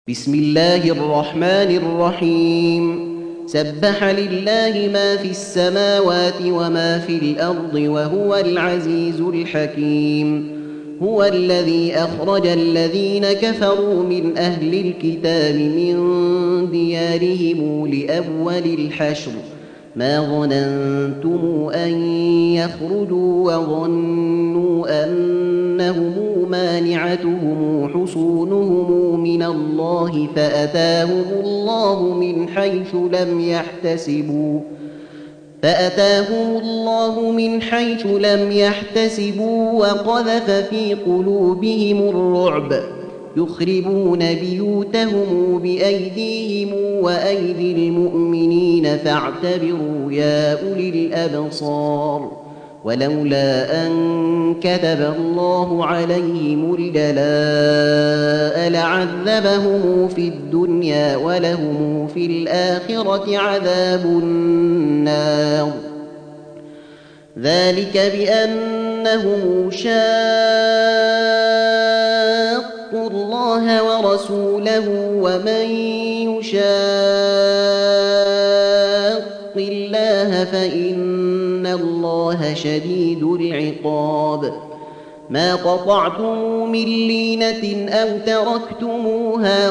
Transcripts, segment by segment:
بسم الله الرحمن الرحيم. سبح لله ما في السماوات وما في الأرض وهو العزيز الحكيم. هو الذي أخرج الذين كفروا من أهل الكتاب من ديارهم لأول الحشر ما ظننتم أن يخرجوا وظنوا أنهم مانعتهم حصونهم من الله فأتاهم الله من حيث لم يحتسبوا وقذف في قلوبهم الرعب يخربون بيوتهم بأيديهم وأيدي المؤمنين فاعتبروا يا أولي الأبصار. ولولا أن كتب الله عليهم الجلاء لعذبهم في الدنيا ولهم في الآخرة عذاب النار. ذلك بأنهم شاقوا الله ورسوله ومن يشاق الله فإن الله شديد العقاب. ما قطعتم من لينة أو تركتموها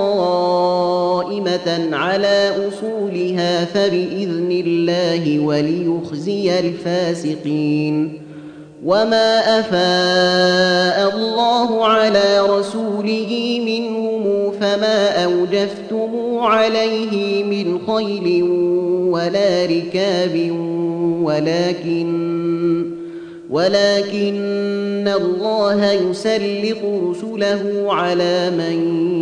قائمة على أصولها فبإذن الله وليخزي الفاسقين. وما أفاء الله على رسوله منهم فما أوجفتم عليه من خيل ولا ركاب ولكن الله يسلط رسله على من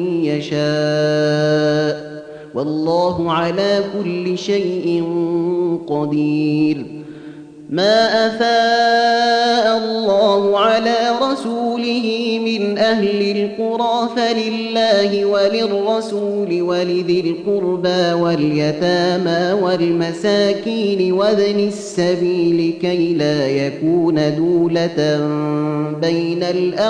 يشاء والله على كل شيء قدير. ما أفاء الله على رسوله من أهل القرى فلله وللرسول ولذي القربى واليتامى والمساكين وابن السبيل كي لا يكون دولة بين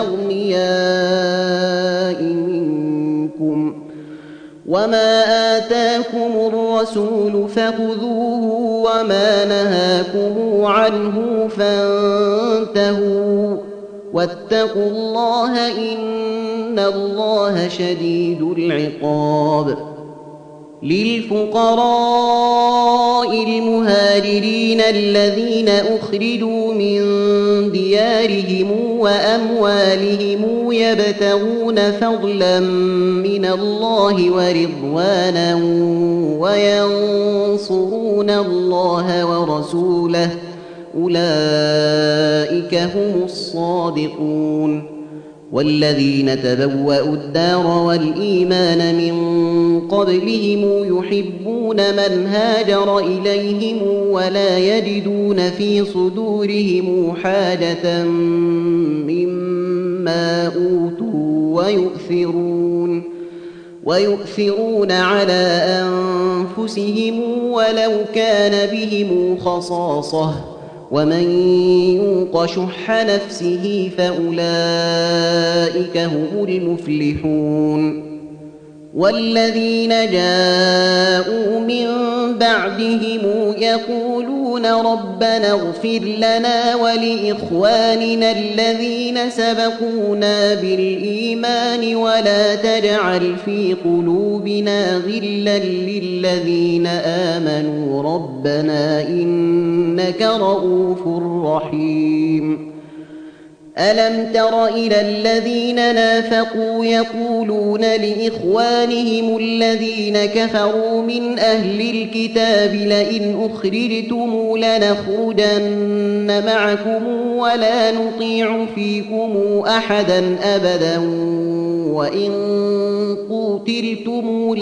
الأغنياء منكم. وما آتاكم الرسول فخذوه وما نهاكم عنه فانتهوا واتقوا الله إن الله شديد العقاب. للفقراء المهاجرين الذين أخرجوا من ديارهم وأموالهم يبتغون فضلا من الله ورضوانا وينصرون الله ورسوله أولئك هم الصادقون. والذين تبوأوا الدار والإيمان من قبلهم يحبون من هاجر إليهم ولا يجدون في صدورهم حاجة مما أوتوا ويؤثرون على أنفسهم ولو كان بهم خصاصة ومن يوق شح نفسه فأولئك هم المفلحون. والذين جاءوا من بعدهم يقولون ربنا اغفر لنا ولإخواننا الذين سبقونا بالإيمان ولا تجعل في قلوبنا غلا للذين آمنوا ربنا إنك رؤوف رحيم. ألم تر إلى الذين نافقوا يقولون لإخوانهم الذين كفروا من أهل الكتاب لئن أخرجتم لنخرجن معكم ولا نطيع فيكم أحدا أبدا وإن قوتلتم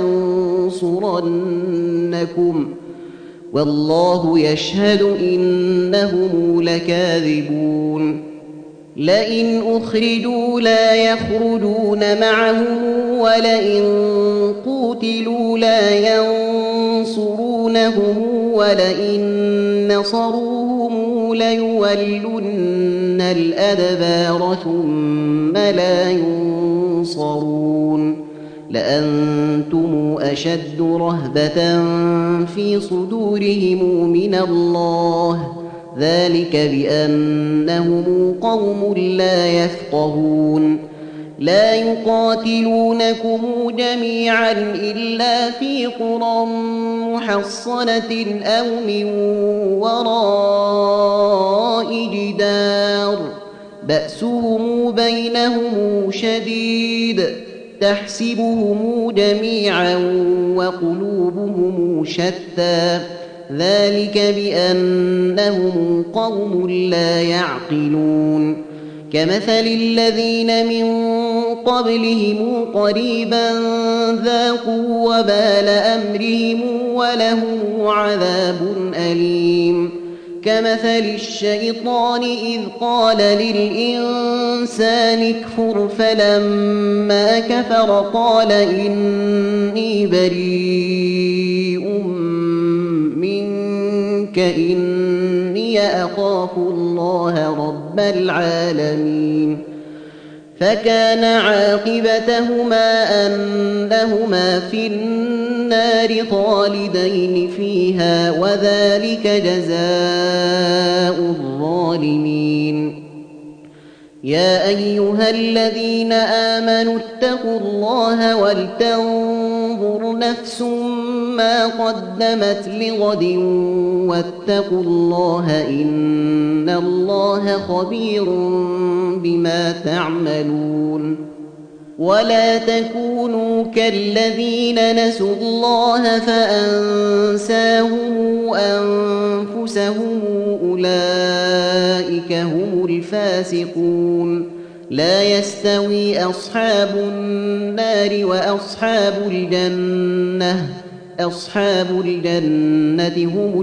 لننصرنكم والله يشهد إنهم لكاذبون. لئن أخرجوا لا يخرجون معهم ولئن قوتلوا لا ينصرونهم ولئن نصروهم ليولن الأدبار ثم لا ينصرون. لأنتم أشد رهبة في صدورهم من الله، ذلك بأنهم قوم لا يفقهون. لا يقاتلونكم جميعا إلا في قرى محصنة أو من وراء جدار بأسهم بينهم شديد، تحسبهم جميعا وقلوبهم شتى، ذلك بأنهم قوم لا يعقلون. كمثل الذين من قبلهم قريبا ذاقوا وبال أمرهم ولهم عذاب أليم. كمثل الشيطان إذ قال للإنسان اكفر فلما كفر قال إني بريء منك إني أخاف الله رب العالمين. فكان عاقبتهما أنهما في النار خالدين فيها، وذلك جزاء الظالمين. يا أيها الذين آمنوا اتقوا الله ولتنظر نفس ما قدمت لغد واتقوا الله إن الله خبير بما تعملون. ولا تكونوا كالذين نسوا الله فأنساهم أنفسهم أولئك هم الفاسقون. لا يستوي أصحاب النار وأصحاب الجنة، أصحاب الجنة هم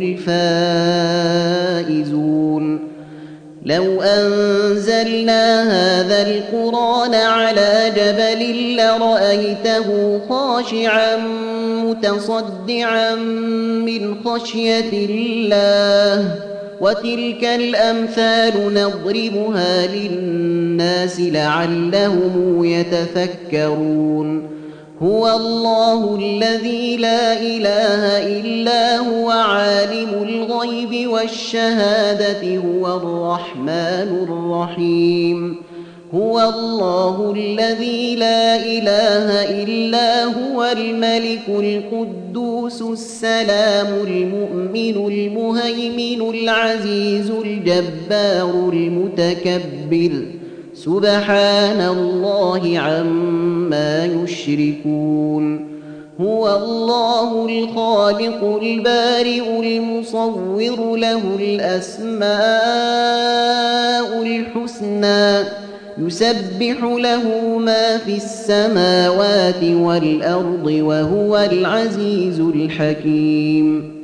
الفائزون. لو أنزلنا هذا القرآن على جبل لرأيته خاشعا متصدعا من خشية الله. وتلك الأمثال نضربها للناس لعلهم يتفكرون. هو الله الذي لا إله إلا هو عالم الغيب والشهادة هو الرحمن الرحيم. هو الله الذي لا إله إلا هو الملك القدوس السلام المؤمن المهيمن العزيز الجبار المتكبر، سبحان الله عما يشركون. هو الله الخالق البارئ المصور له الأسماء الحسنى يسبح له ما في السماوات والأرض وهو العزيز الحكيم.